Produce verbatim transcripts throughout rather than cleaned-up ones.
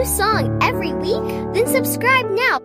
new song every week? Then subscribe now.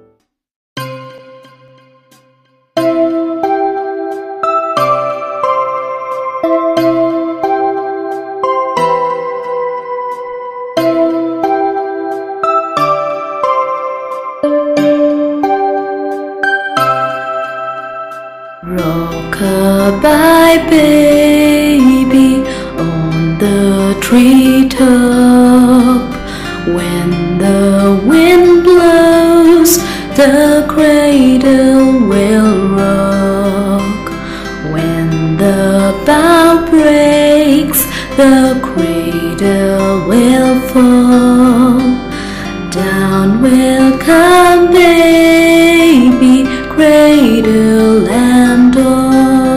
Rock-a-bye baby on the treetop. When the wind blows, the cradle will rock. When the bough breaks, the cradle will fall. Down will come baby, cradle and all.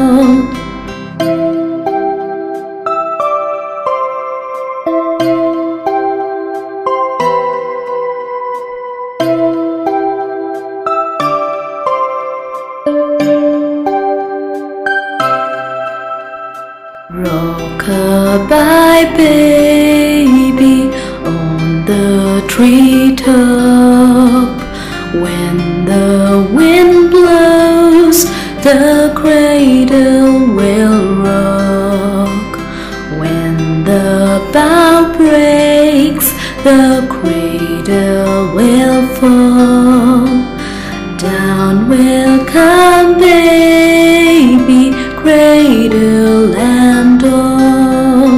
Rock-a-bye baby on the treetop. When the wind blows, the cradle will rock. When the bough breaks, the cradle will fall. Down will come baby, cradle and all.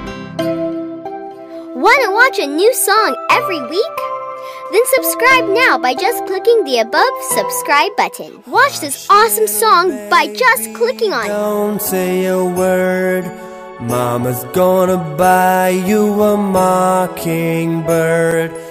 Want to watch a new song every week? Then subscribe now by just clicking the above subscribe button. Watch this awesome song by just clicking on it. Don't say a word, Mama's gonna buy you a mockingbird.